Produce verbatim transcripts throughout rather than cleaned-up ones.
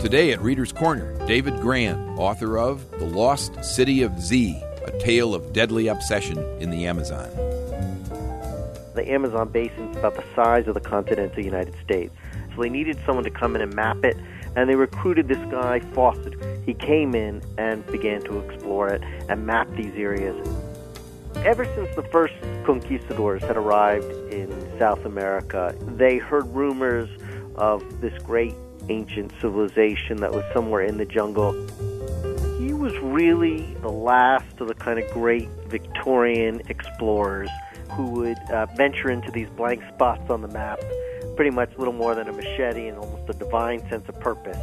Today at Reader's Corner, David Grann, author of The Lost City of Z, a tale of deadly obsession in the Amazon. The Amazon basin is about the size of the continental United States. So they needed someone to come in and map it, and they recruited this guy, Fawcett. He came in and began to explore it and map these areas. Ever since the first conquistadors had arrived in South America, they heard rumors of this great ancient civilization that was somewhere in the jungle. He was really the last of the kind of great Victorian explorers who would uh, venture into these blank spots on the map, pretty much little more than a machete and almost a divine sense of purpose.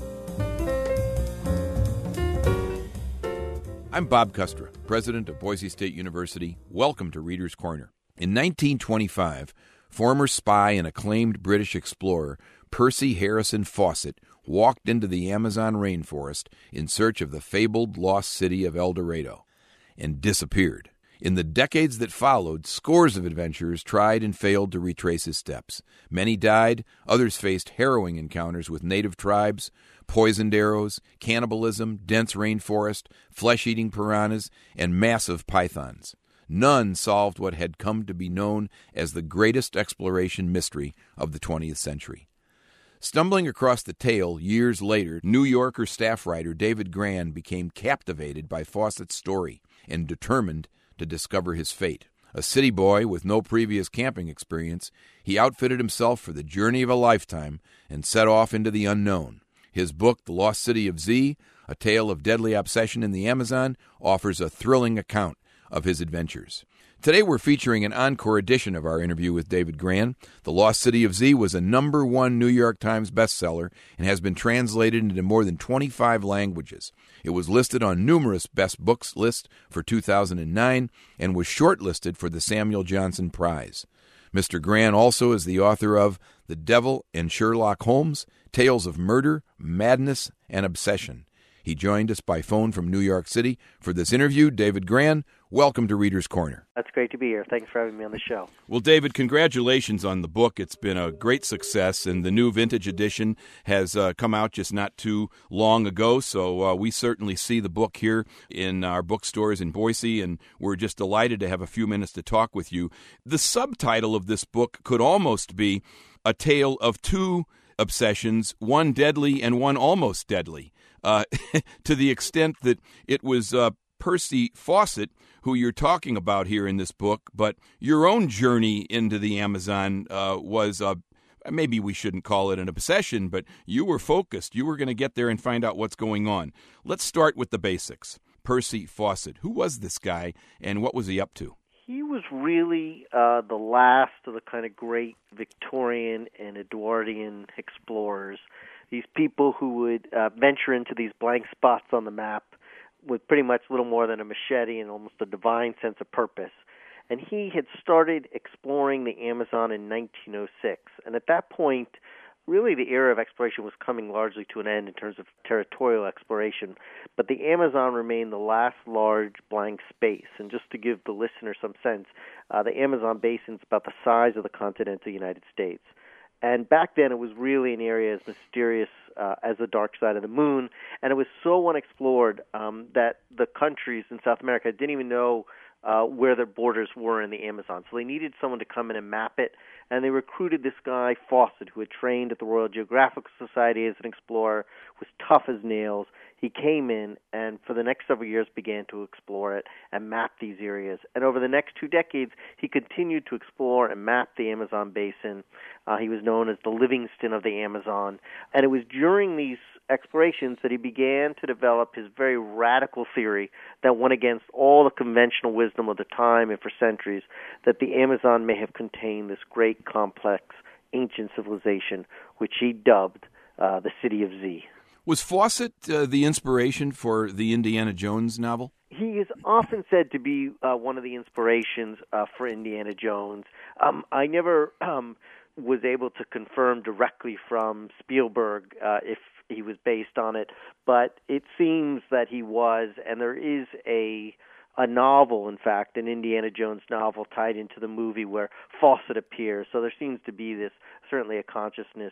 I'm Bob Kustra, president of Boise State University. Welcome to Reader's Corner. In nineteen twenty-five, former spy and acclaimed British explorer Percy Harrison Fawcett walked into the Amazon rainforest in search of the fabled lost city of El Dorado and disappeared. In the decades that followed, scores of adventurers tried and failed to retrace his steps. Many died, others faced harrowing encounters with native tribes, poisoned arrows, cannibalism, dense rainforest, flesh-eating piranhas, and massive pythons. None solved what had come to be known as the greatest exploration mystery of the twentieth century. Stumbling across the tale years later, New Yorker staff writer David Grann became captivated by Fawcett's story and determined to discover his fate. A city boy with no previous camping experience, he outfitted himself for the journey of a lifetime and set off into the unknown. His book, The Lost City of Z, a tale of deadly obsession in the Amazon, offers a thrilling account of his adventures. Today we're featuring an encore edition of our interview with David Grann. The Lost City of Z was a number one New York Times bestseller and has been translated into more than twenty-five languages. It was listed on numerous best books lists for two thousand nine and was shortlisted for the Samuel Johnson Prize. Mister Grann also is the author of The Devil and Sherlock Holmes, Tales of Murder, Madness, and Obsession. He joined us by phone from New York City for this interview. David Grann, welcome to Reader's Corner. That's great to be here. Thanks for having me on the show. Well, David, congratulations on the book. It's been a great success, and the new vintage edition has uh, come out just not too long ago, so uh, we certainly see the book here in our bookstores in Boise, and we're just delighted to have a few minutes to talk with you. The subtitle of this book could almost be A Tale of Two Obsessions, one deadly and one almost deadly. Uh, to the extent that it was uh, Percy Fawcett, who you're talking about here in this book, but your own journey into the Amazon uh, was, uh, maybe we shouldn't call it an obsession, but you were focused. You were going to get there and find out what's going on. Let's start with the basics. Percy Fawcett, who was this guy, and what was he up to? He was really uh, the last of the kind of great Victorian and Edwardian explorers. These people who would uh, venture into these blank spots on the map with pretty much little more than a machete and almost a divine sense of purpose. And he had started exploring the Amazon in nineteen oh six. And at that point, really the era of exploration was coming largely to an end in terms of territorial exploration. But the Amazon remained the last large blank space. And just to give the listener some sense, uh, the Amazon basin is about the size of the continental United States. And back then, it was really an area as mysterious uh, as the dark side of the moon, and it was so unexplored um, that the countries in South America didn't even know uh, where their borders were in the Amazon. So they needed someone to come in and map it, and they recruited this guy, Fawcett, who had trained at the Royal Geographical Society as an explorer, was tough as nails. He came in and for the next several years began to explore it and map these areas. And over the next two decades, he continued to explore and map the Amazon basin. Uh, he was known as the Livingston of the Amazon. And it was during these explorations that he began to develop his very radical theory that went against all the conventional wisdom of the time and for centuries, that the Amazon may have contained this great, complex, ancient civilization, which he dubbed uh, the City of Z. Was Fawcett uh, the inspiration for the Indiana Jones novel? He is often said to be uh, one of the inspirations uh, for Indiana Jones. Um, I never um, was able to confirm directly from Spielberg uh, if he was based on it, but it seems that he was, and there is a a novel, in fact, an Indiana Jones novel tied into the movie where Fawcett appears. So there seems to be this, certainly a consciousness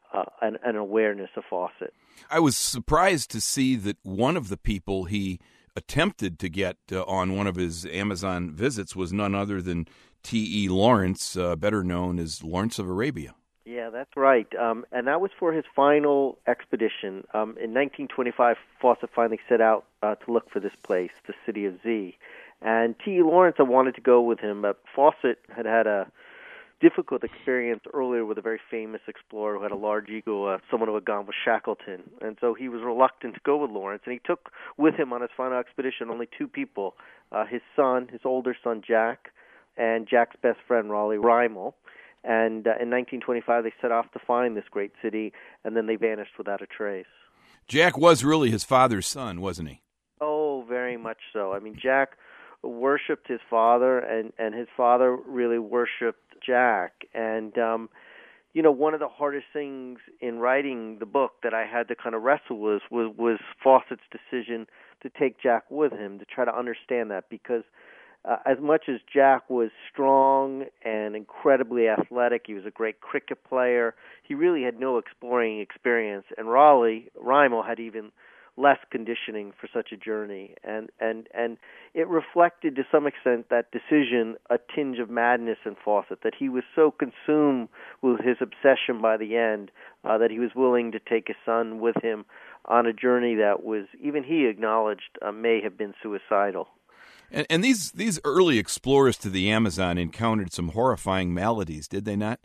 uh, an, an awareness of Fawcett. I was surprised to see that one of the people he attempted to get uh, on one of his Amazon visits was none other than T E Lawrence, uh, better known as Lawrence of Arabia. Yeah, that's right. Um, and that was for his final expedition. Um, in nineteen twenty-five, Fawcett finally set out uh, to look for this place, the city of Z. And T E Lawrence had wanted to go with him, but Fawcett had had a difficult experience earlier with a very famous explorer who had a large ego, uh, someone who had gone with Shackleton. And so he was reluctant to go with Lawrence, and he took with him on his final expedition only two people, uh, his son, his older son Jack, and Jack's best friend Raleigh Rymel. And uh, in nineteen twenty-five, they set off to find this great city, and then they vanished without a trace. Jack was really his father's son, wasn't he? Oh, very much so. I mean, Jack worshipped his father, and, and his father really worshipped Jack. And, um, you know, one of the hardest things in writing the book that I had to kind of wrestle with was, was Fawcett's decision to take Jack with him, to try to understand that, because Uh, as much as Jack was strong and incredibly athletic, he was a great cricket player, he really had no exploring experience. And Raleigh Rymel had even less conditioning for such a journey. And, and, and it reflected to some extent that decision a tinge of madness in Fawcett, that he was so consumed with his obsession by the end uh, that he was willing to take his son with him on a journey that was, even he acknowledged, uh, may have been suicidal. And, and these these early explorers to the Amazon encountered some horrifying maladies, did they not?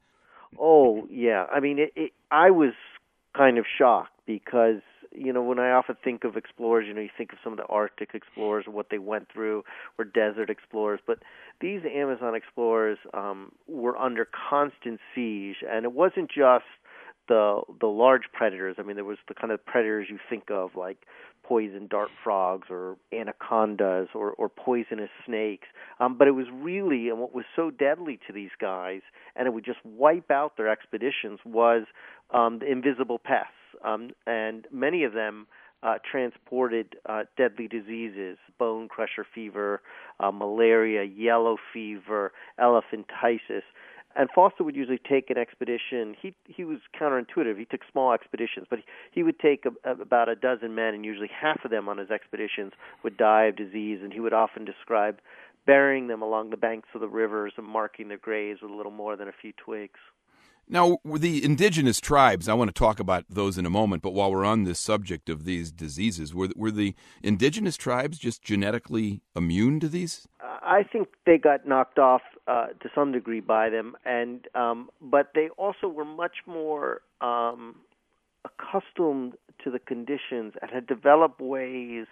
Oh, yeah. I mean, it, it, I was kind of shocked because, you know, when I often think of explorers, you know, you think of some of the Arctic explorers and what they went through, or desert explorers, but these Amazon explorers um, were under constant siege, and it wasn't just the the large predators. I mean, there was the kind of predators you think of, like poison dart frogs or anacondas or, or poisonous snakes. Um, but it was really, and what was so deadly to these guys, and it would just wipe out their expeditions, was um, the invisible pests. Um, and many of them uh, transported uh, deadly diseases, bone crusher fever, uh, malaria, yellow fever, elephantiasis. And Fawcett would usually take an expedition. He he was counterintuitive. He took small expeditions, but he, he would take a, a, about a dozen men, and usually half of them on his expeditions would die of disease. And he would often describe burying them along the banks of the rivers and marking their graves with a little more than a few twigs. Now, the indigenous tribes, I want to talk about those in a moment, but while we're on this subject of these diseases, were were the indigenous tribes just genetically immune to these? I think they got knocked off uh, to some degree by them, and um, but they also were much more um, accustomed to the conditions and had developed ways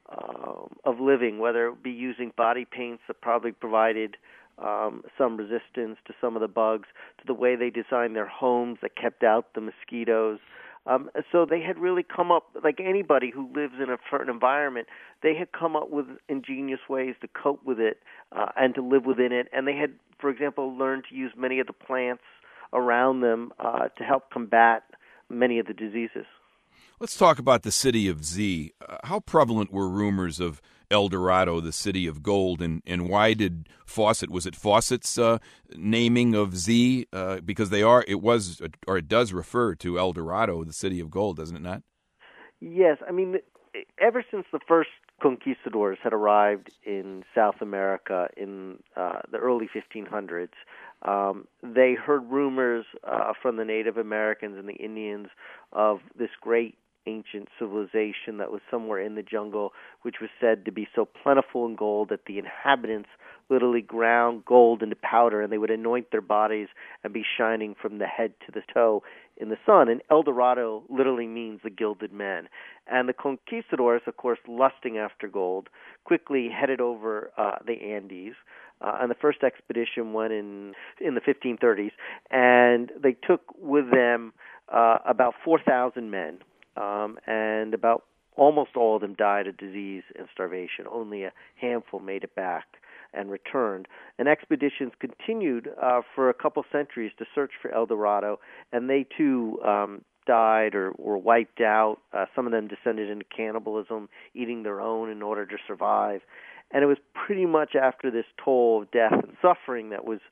uh, of living, whether it be using body paints that probably provided Um, some resistance to some of the bugs, to the way they designed their homes that kept out the mosquitoes. Um, so they had really come up, like anybody who lives in a certain environment, they had come up with ingenious ways to cope with it uh, and to live within it. And they had, for example, learned to use many of the plants around them uh, to help combat many of the diseases. Let's talk about the city of Z. Uh, how prevalent were rumors of El Dorado, the city of gold, and, and why did Fawcett, was it Fawcett's uh, naming of Z? Uh, because they are, it was, or it does refer to El Dorado, the city of gold, doesn't it not? Yes, I mean, ever since the first conquistadors had arrived in South America in uh, the early fifteen hundreds, um, they heard rumors uh, from the Native Americans and the Indians of this great ancient civilization that was somewhere in the jungle, which was said to be so plentiful in gold that the inhabitants literally ground gold into powder, and they would anoint their bodies and be shining from the head to the toe in the sun. And El Dorado literally means the gilded man. And the conquistadors, of course, lusting after gold, quickly headed over uh, the Andes. Uh, and the first expedition went in in the fifteen thirties, and they took with them uh, about four thousand men. Um, and about almost all of them died of disease and starvation. Only a handful made it back and returned. And expeditions continued uh, for a couple centuries to search for El Dorado, and they too um, died or were wiped out. Uh, some of them descended into cannibalism, eating their own in order to survive. And it was pretty much after this toll of death and suffering that was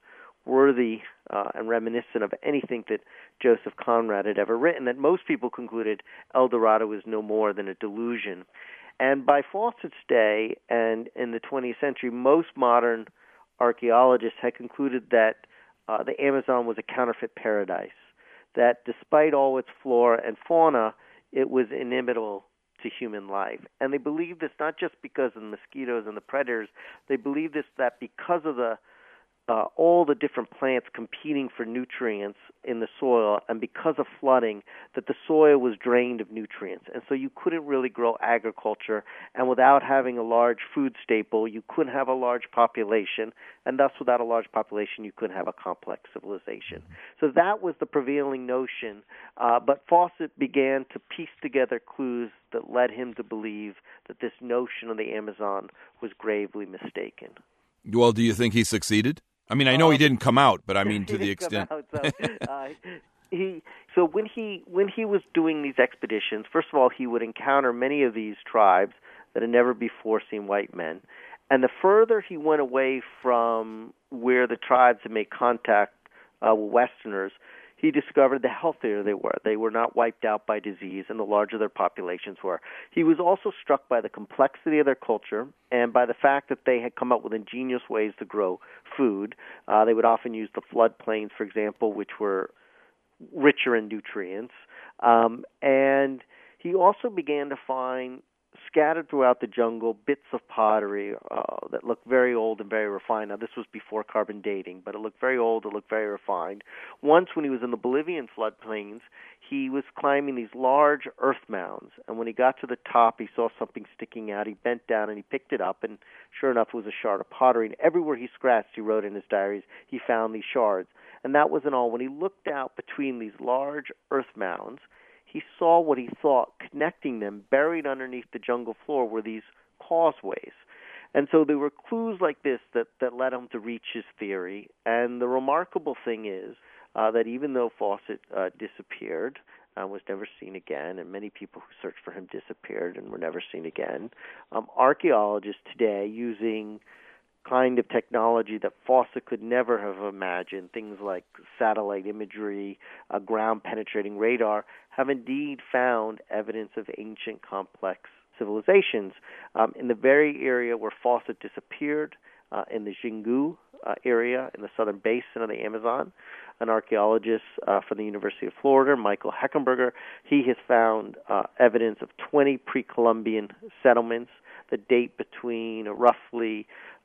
worthy uh, and reminiscent of anything that Joseph Conrad had ever written, that most people concluded El Dorado was no more than a delusion. And by Fawcett's day and in the twentieth century, most modern archaeologists had concluded that uh, the Amazon was a counterfeit paradise, that despite all its flora and fauna, it was inimitable to human life. And they believed this not just because of the mosquitoes and the predators, they believed this that because of the uh, all the different plants competing for nutrients in the soil, and because of flooding, that the soil was drained of nutrients. And so you couldn't really grow agriculture, and without having a large food staple, you couldn't have a large population, and thus without a large population, you couldn't have a complex civilization. So that was the prevailing notion, uh, but Fawcett began to piece together clues that led him to believe that this notion of the Amazon was gravely mistaken. Well, do you think he succeeded? I mean, I know um, he didn't come out, but I mean to the extent. Out, so, uh, he so when he when he was doing these expeditions, first of all, he would encounter many of these tribes that had never before seen white men, and the further he went away from where the tribes had made contact uh, with Westerners, he discovered the healthier they were. They were not wiped out by disease, and the larger their populations were. He was also struck by the complexity of their culture and by the fact that they had come up with ingenious ways to grow food. Uh, they would often use the floodplains, for example, which were richer in nutrients. Um, and he also began to find scattered throughout the jungle bits of pottery uh, that looked very old and very refined. Now, this was before carbon dating, but it looked very old, it looked very refined. Once, when he was in the Bolivian floodplains, he was climbing these large earth mounds, and when he got to the top, he saw something sticking out. He bent down and he picked it up, and sure enough, it was a shard of pottery. And everywhere he scratched, he wrote in his diaries, he found these shards. And that wasn't all. When he looked out between these large earth mounds, he saw what he thought connecting them, buried underneath the jungle floor, were these causeways. And so there were clues like this that, that led him to reach his theory. And the remarkable thing is uh, that even though Fawcett uh, disappeared, uh, was never seen again, and many people who searched for him disappeared and were never seen again, um, archaeologists today, using kind of technology that Fawcett could never have imagined, things like satellite imagery, uh, ground-penetrating radar, have indeed found evidence of ancient complex civilizations. Um, in the very area where Fawcett disappeared, uh, in the Xingu uh, area in the southern basin of the Amazon, an archaeologist uh, from the University of Florida, Michael Heckenberger, he has found uh, evidence of twenty pre-Columbian settlements that date between uh, roughly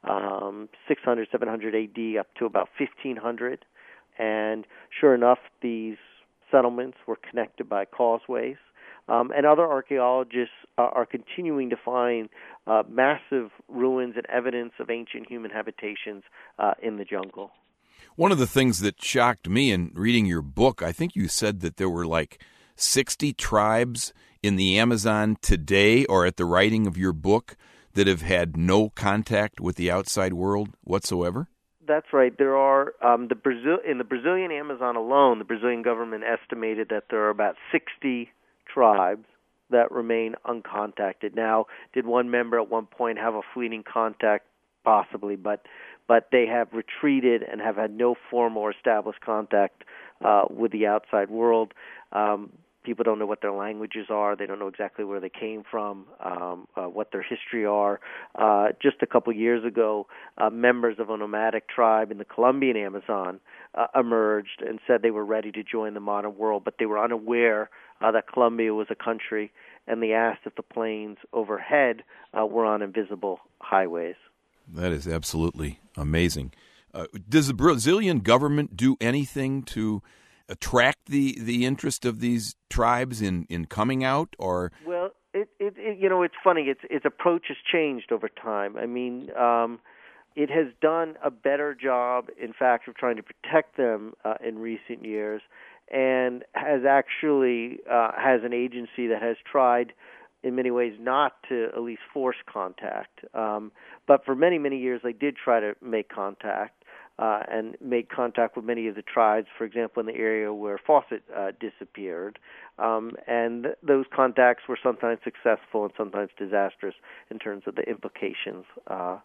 Um, six hundred, seven hundred A D up to about fifteen hundred. And sure enough, these settlements were connected by causeways. Um, and other archaeologists uh, are continuing to find uh, massive ruins and evidence of ancient human habitations uh, in the jungle. One of the things that shocked me in reading your book, I think you said that there were like sixty tribes in the Amazon today, or at the writing of your book, that have had no contact with the outside world whatsoever? That's right. There are um, the Brazil in the Brazilian Amazon alone. The Brazilian government estimated that there are about sixty tribes that remain uncontacted. Now, did one member at one point have a fleeting contact? Possibly, but but they have retreated and have had no formal or established contact uh, with the outside world. Um, People don't know what their languages are. They don't know exactly where they came from, um, uh, what their history are. Uh, just a couple years ago, uh, members of a nomadic tribe in the Colombian Amazon uh, emerged and said they were ready to join the modern world, but they were unaware uh, that Colombia was a country, and they asked if the plains overhead uh, were on invisible highways. That is absolutely amazing. Uh, does the Brazilian government do anything to attract the, the interest of these tribes in, in coming out, or? Well, it, it, it you know, it's funny. Its its approach has changed over time. I mean, um, it has done a better job, in fact, of trying to protect them uh, in recent years, and has actually uh, has an agency that has tried, in many ways, not to at least force contact. Um, but for many, many years, they did try to make contact. Uh, and made contact with many of the tribes, for example, in the area where Fawcett uh, disappeared. Um, and th- those contacts were sometimes successful and sometimes disastrous in terms of the implications uh, for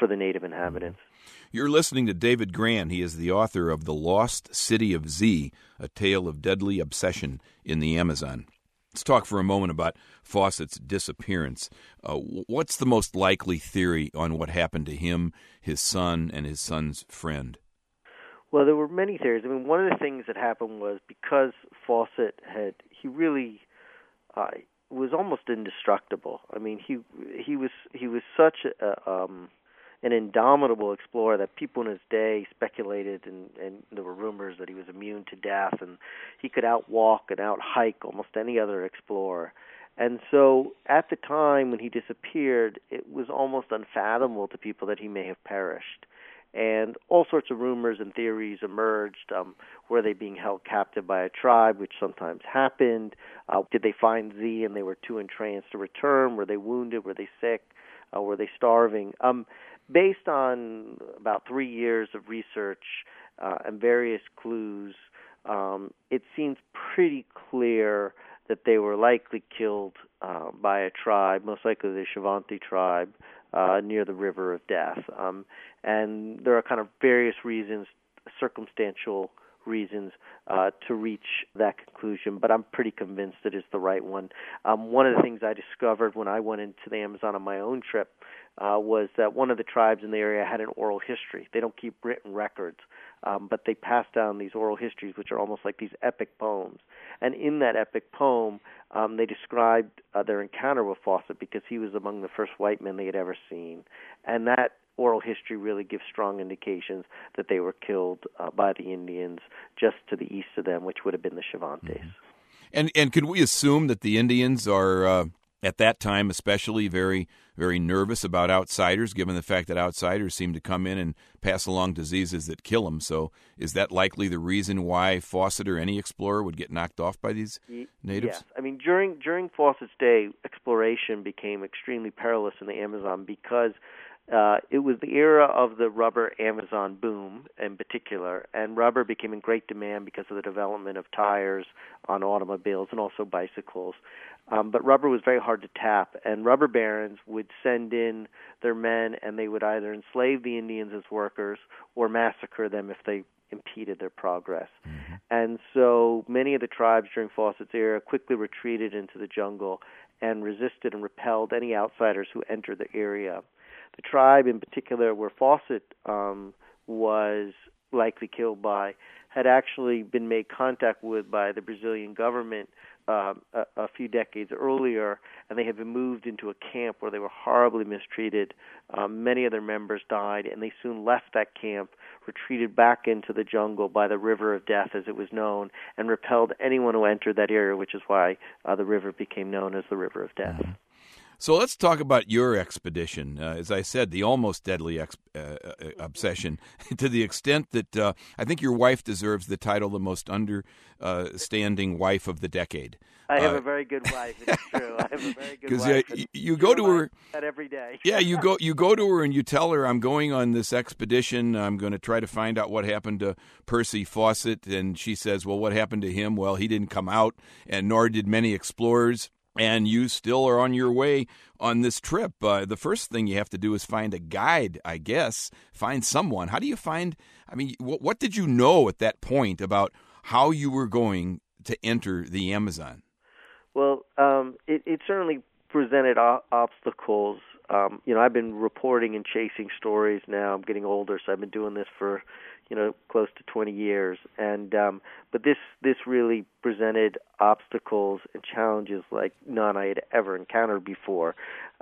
for the native inhabitants. You're listening to David Grann. He is the author of The Lost City of Z, A Tale of Deadly Obsession in the Amazon. Let's talk for a moment about Fawcett's disappearance. Uh, what's the most likely theory on what happened to him, his son, and his son's friend? Well, there were many theories. I mean, one of the things that happened was because Fawcett had, he really uh, was almost indestructible. I mean, he he was he was such a, um, an indomitable explorer that people in his day speculated, and, and there were rumors that he was immune to death, and he could outwalk and outhike almost any other explorer. And so at the time when he disappeared, it was almost unfathomable to people that he may have perished. And all sorts of rumors and theories emerged. Um, were they being held captive by a tribe, which sometimes happened? Uh, did they find Z and they were too entranced to return? Were they wounded? Were they sick? Uh, were they starving? Um, based on about three years of research uh, and various clues, um, it seems pretty clear that they were likely killed uh, by a tribe, most likely the Shavanti tribe, uh, near the River of Death. Um, and there are kind of various reasons, circumstantial reasons, uh, to reach that conclusion, but I'm pretty convinced it is the right one. Um, one of the things I discovered when I went into the Amazon on my own trip uh, was that one of the tribes in the area had an oral history. They don't keep written records, um, but they pass down these oral histories, which are almost like these epic poems. And in that epic poem, um, they described uh, their encounter with Fawcett because he was among the first white men they had ever seen. And that oral history really gives strong indications that they were killed uh, by the Indians just to the east of them, which would have been the Shavantes. Mm-hmm. And and could we assume that the Indians are, uh, at that time especially, very, very nervous about outsiders, given the fact that outsiders seem to come in and pass along diseases that kill them? So is that likely the reason why Fawcett or any explorer would get knocked off by these natives? Yes. I mean, during, during Fawcett's day, exploration became extremely perilous in the Amazon because Uh, it was the era of the rubber Amazon boom in particular, and rubber became in great demand because of the development of tires on automobiles and also bicycles. Um, but rubber was very hard to tap, and rubber barons would send in their men, and they would either enslave the Indians as workers or massacre them if they impeded their progress. Mm-hmm. And so many of the tribes during Fawcett's era quickly retreated into the jungle and resisted and repelled any outsiders who entered the area. The tribe in particular where Fawcett um, was likely killed by had actually been made contact with by the Brazilian government uh, a, a few decades earlier, and they had been moved into a camp where they were horribly mistreated. Um, many of their members died, and they soon left that camp, retreated back into the jungle by the River of Death, as it was known, and repelled anyone who entered that area, which is why uh, the river became known as the River of Death. Mm-hmm. So let's talk about your expedition. Uh, as I said, the almost deadly ex- uh, obsession, to the extent that uh, I think your wife deserves the title the most understanding wife of the decade. I have uh, a very good wife. It's true. I have a very good wife. Because uh, you go to her that every day. yeah, you go you go to her and you tell her, I'm going on this expedition. I'm going to try to find out what happened to Percy Fawcett. And she says, well, what happened to him? Well, he didn't come out, and nor did many explorers. And you still are on your way on this trip. Uh, the first thing you have to do is find a guide, I guess, find someone. How do you find, I mean, what, what did you know at that point about how you were going to enter the Amazon? Well, um, it, it certainly presented o- obstacles. Um, you know, I've been reporting and chasing stories now. I'm getting older, so I've been doing this for, you know, close to twenty years. And um, but this this really presented obstacles and challenges like none I had ever encountered before.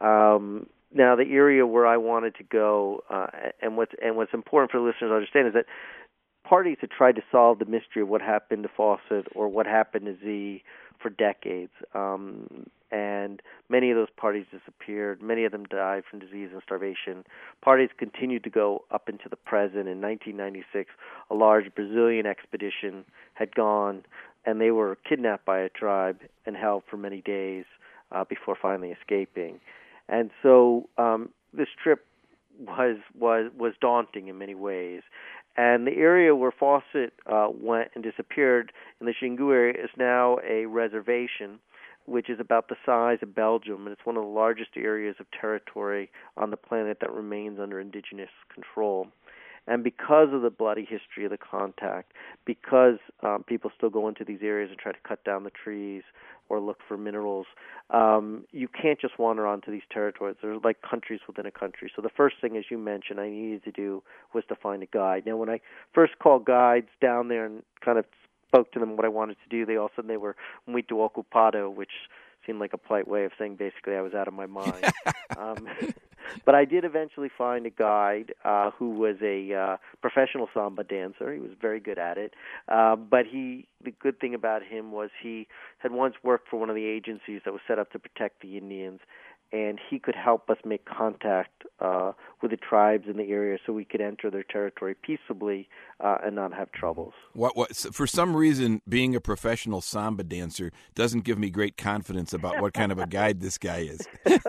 Um, now, the area where I wanted to go, uh, and what's and what's important for listeners to understand is that parties had tried to solve the mystery of what happened to Fawcett or what happened to Z for decades. Um, and many of those parties disappeared. Many of them died from disease and starvation. Parties continued to go up into the present. In nineteen ninety-six, a large Brazilian expedition had gone, and they were kidnapped by a tribe and held for many days uh, before finally escaping. And so um, this trip was was was daunting in many ways. And the area where Fawcett uh, went and disappeared in the Xingu area is now a reservation. which is about the size of Belgium, and it's one of the largest areas of territory on the planet that remains under indigenous control. And because of the bloody history of the contact, because um, people still go into these areas and try to cut down the trees or look for minerals, um, you can't just wander onto these territories. There's like countries within a country. So the first thing, as you mentioned, I needed to do was to find a guide. Now, when I first called guides down there and kind of spoke to them what I wanted to do, they all said they were muito ocupado, which seemed like a polite way of saying basically I was out of my mind. um, but I did eventually find a guide uh, who was a uh, professional samba dancer. He was very good at it. Uh, but he, the good thing about him was he had once worked for one of the agencies that was set up to protect the Indians, and he could help us make contact uh, with the tribes in the area so we could enter their territory peaceably uh, and not have troubles. What, what, for some reason, being a professional samba dancer doesn't give me great confidence about what kind of a guide this guy is.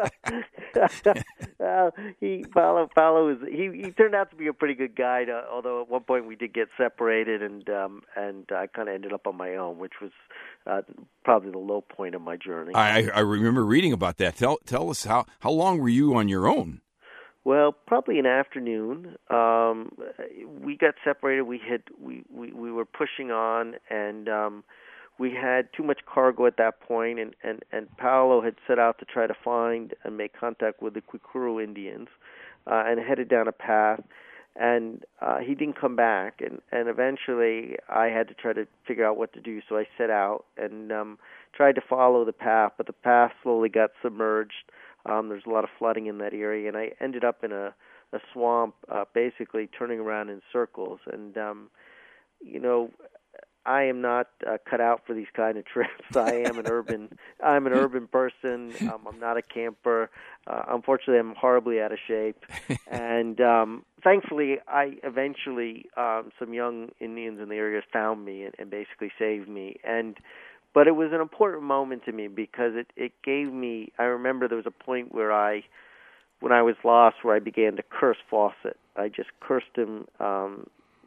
uh, he Paulo Paulo is he, he turned out to be a pretty good guide. Uh, although at one point we did get separated, and um, and I kind of ended up on my own, which was uh, probably the low point of my journey. I, I remember reading about that. Tell tell us how how long were you on your own? Well, probably an afternoon. Um, we got separated. We had we, we, we were pushing on, and um, we had too much cargo at that point, and, and, and Paulo had set out to try to find and make contact with the Kwikuru Indians, uh, and headed down a path, and uh, he didn't come back, and, and eventually I had to try to figure out what to do, so I set out and um, tried to follow the path, but the path slowly got submerged. Um, there's a lot of flooding in that area, and I ended up in a, a swamp, uh, basically turning around in circles. And, um, you know, I am not uh, cut out for these kind of trips. I am an urban, I'm an urban person. Um, I'm not a camper. Uh, unfortunately, I'm horribly out of shape. And um, thankfully, I eventually, um, some young Indians in the area found me and, and basically saved me. And But it was an important moment to me because it, it gave me, I remember there was a point where I, when I was lost, where I began to curse Fawcett. I just cursed him um,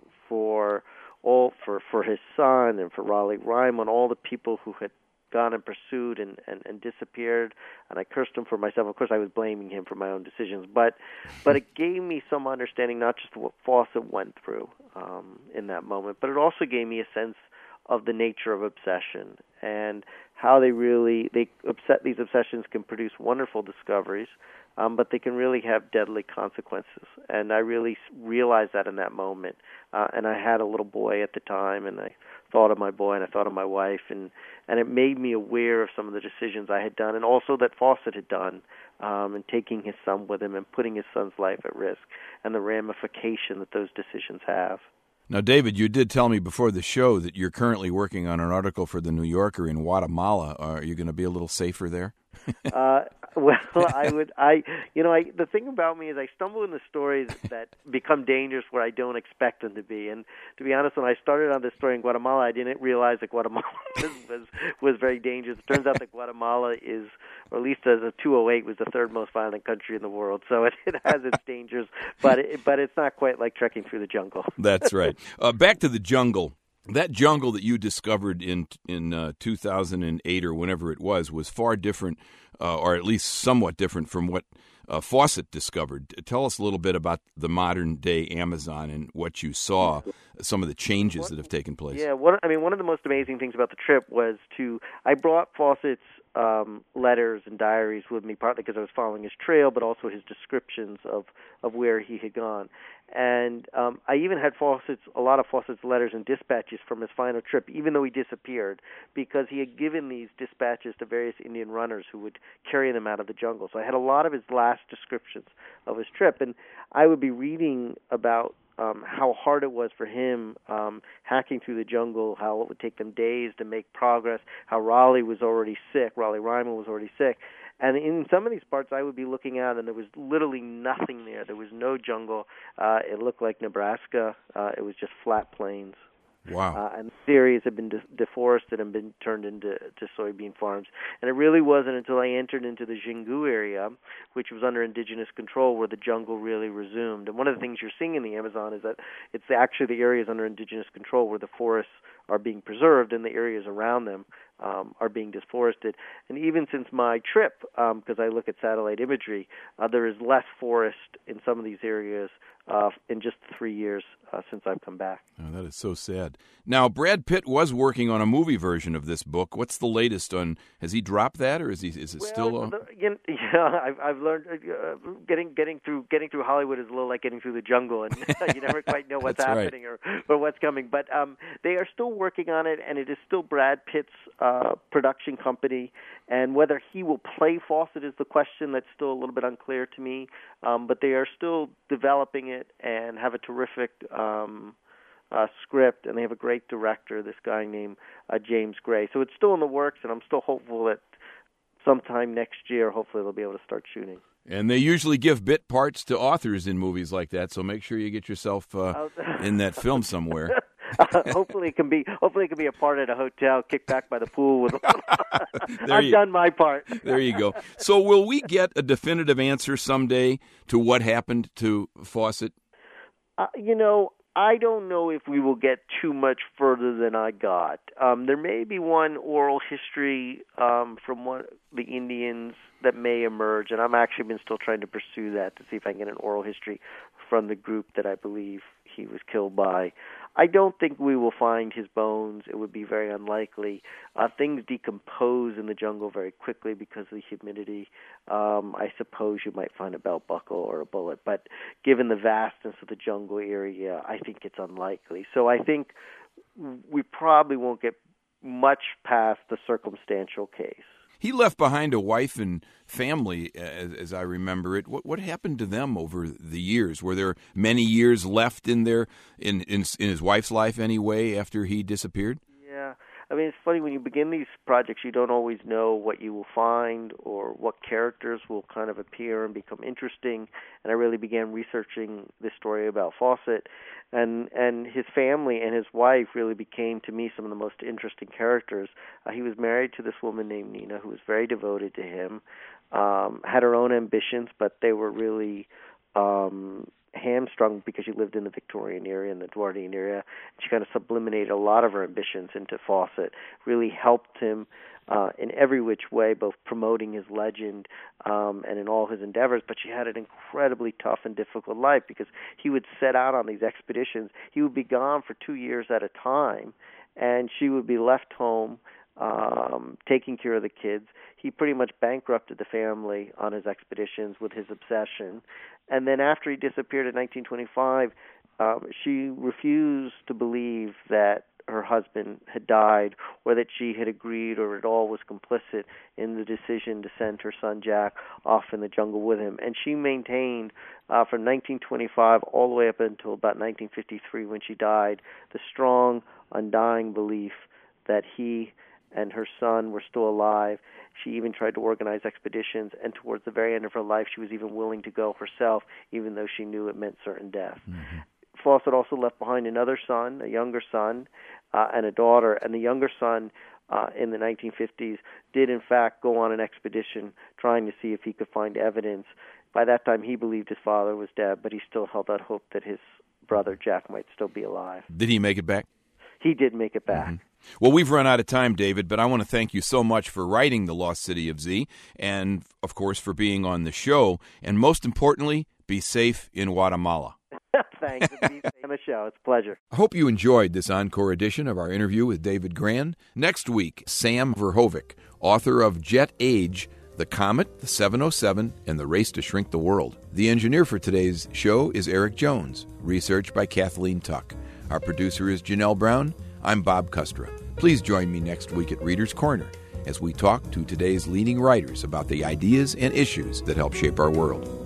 for all, for, for his son and for Raleigh Ryman, all the people who had gone and pursued and, and, and disappeared, and I cursed him for myself. Of course, I was blaming him for my own decisions, but but it gave me some understanding, not just what Fawcett went through um, in that moment, but it also gave me a sense of the nature of obsession and how they really they upset these obsessions can produce wonderful discoveries, um, but they can really have deadly consequences. And I really realized that in that moment. Uh, and I had a little boy at the time, and I thought of my boy, and I thought of my wife, and and it made me aware of some of the decisions I had done, and also that Fawcett had done, um, and taking his son with him and putting his son's life at risk, and the ramification that those decisions have. Now, David, you did tell me before the show that you're currently working on an article for The New Yorker in Guatemala. Are you going to be a little safer there? uh, well, I would, I, you know, I, the thing about me is I stumble into stories that become dangerous where I don't expect them to be. And to be honest, when I started on this story in Guatemala, I didn't realize that Guatemala was, was, was very dangerous. It turns out that Guatemala is, or at least as a two oh eight, was the third most violent country in the world. So it, it has its dangers, but it, but it's not quite like trekking through the jungle. That's right. Uh, back to the jungle. That jungle that you discovered in in uh, two thousand eight or whenever it was was far different, uh, or at least somewhat different from what uh, Fawcett discovered. Tell us a little bit about the modern-day Amazon and what you saw, some of the changes that have taken place. Yeah, one, I mean, one of the most amazing things about the trip was to, I brought Fawcett's um, letters and diaries with me, partly because I was following his trail, but also his descriptions of, of where he had gone. And um, I even had Fawcett's, a lot of Fawcett's letters and dispatches from his final trip, even though he disappeared, because he had given these dispatches to various Indian runners who would carry them out of the jungle. So I had a lot of his last descriptions of his trip, and I would be reading about um, how hard it was for him um, hacking through the jungle, how it would take them days to make progress, how Raleigh was already sick, Raleigh Ryman was already sick. And in some of these parts, I would be looking out, and there was literally nothing there. There was no jungle. Uh, it looked like Nebraska. Uh, it was just flat plains. Wow. Uh, and the areas had been de- deforested and been turned into to soybean farms. And it really wasn't until I entered into the Xingu area, which was under indigenous control, where the jungle really resumed. And one of the things you're seeing in the Amazon is that it's actually the areas under indigenous control where the forests are being preserved, and the areas around them um, are being deforested. And even since my trip, because um, I look at satellite imagery, uh, there is less forest in some of these areas uh, in just three years uh, since I've come back. Oh, that is so sad. Now, Brad Pitt was working on a movie version of this book. What's the latest on? Has he dropped that, or is he? Is it well, still? Uh... The, you know, yeah, I've, I've learned uh, getting getting through getting through Hollywood is a little like getting through the jungle, and you never quite know what's happening right. or, or what's coming. But um, they are still working on it, and it is still Brad Pitt's uh, production company. And whether he will play Fawcett is the question that's still a little bit unclear to me. Um, but they are still developing it and have a terrific um, uh, script, and they have a great director, this guy named uh, James Gray. So it's still in the works, and I'm still hopeful that sometime next year, hopefully they'll be able to start shooting. And they usually give bit parts to authors in movies like that, so make sure you get yourself uh, in that film somewhere. uh, hopefully it can be. Hopefully it can be a part at a hotel, kicked back by the pool. With I've you, done my part. There you go. So, will we get a definitive answer someday to what happened to Fawcett? Uh, you know, I don't know if we will get too much further than I got. Um, there may be one oral history um, from one the Indians that may emerge, and I'm actually been still trying to pursue that to see if I can get an oral history from the group that I believe he was killed by. I don't think we will find his bones. It would be very unlikely. Uh, things decompose in the jungle very quickly because of the humidity. Um, I suppose you might find a belt buckle or a bullet, but given the vastness of the jungle area, I think it's unlikely. So I think we probably won't get much past the circumstantial case. He left behind a wife and family, as, as I remember it. What what happened to them over the years? Were there many years left in their in in, in his wife's life anyway after he disappeared? Yeah, I mean, it's funny when you begin these projects, you don't always know what you will find or what characters will kind of appear and become interesting. And I really began researching this story about Fawcett, and and his family and his wife really became to me some of the most interesting characters. Uh, he was married to this woman named Nina, who was very devoted to him, um, had her own ambitions, but they were really um, hamstrung because she lived in the Victorian era and the Edwardian era. She kind of subliminated a lot of her ambitions into Fawcett, really helped him uh, in every which way, both promoting his legend um, and in all his endeavors. But she had an incredibly tough and difficult life because he would set out on these expeditions. He would be gone for two years at a time, and she would be left home um, taking care of the kids. He pretty much bankrupted the family on his expeditions with his obsession. And then after he disappeared in nineteen twenty-five, um, she refused to believe that her husband had died or that she had agreed or at all was complicit in the decision to send her son Jack off in the jungle with him. And she maintained uh, from nineteen twenty-five all the way up until about nineteen fifty-three when she died, the strong, undying belief that he and her son were still alive. She even tried to organize expeditions, and towards the very end of her life, she was even willing to go herself, even though she knew it meant certain death. Mm-hmm. Fawcett also left behind another son, a younger son, uh, and a daughter. And the younger son, uh, in the nineteen fifties, did in fact go on an expedition trying to see if he could find evidence. By that time, he believed his father was dead, but he still held out hope that his brother Jack might still be alive. Did he make it back? He did make it back. Mm-hmm. Well, we've run out of time, David, but I want to thank you so much for writing The Lost City of Z and, of course, for being on the show. And most importantly, be safe in Guatemala. Thanks. Be safe on the show. It's a pleasure. I hope you enjoyed this encore edition of our interview with David Grann. Next week, Sam Verhoevic, author of Jet Age, The Comet, The seven oh seven, and The Race to Shrink the World. The engineer for today's show is Eric Jones. Research by Kathleen Tuck. Our producer is Janelle Brown. I'm Bob Custra. Please join me next week at Reader's Corner as we talk to today's leading writers about the ideas and issues that help shape our world.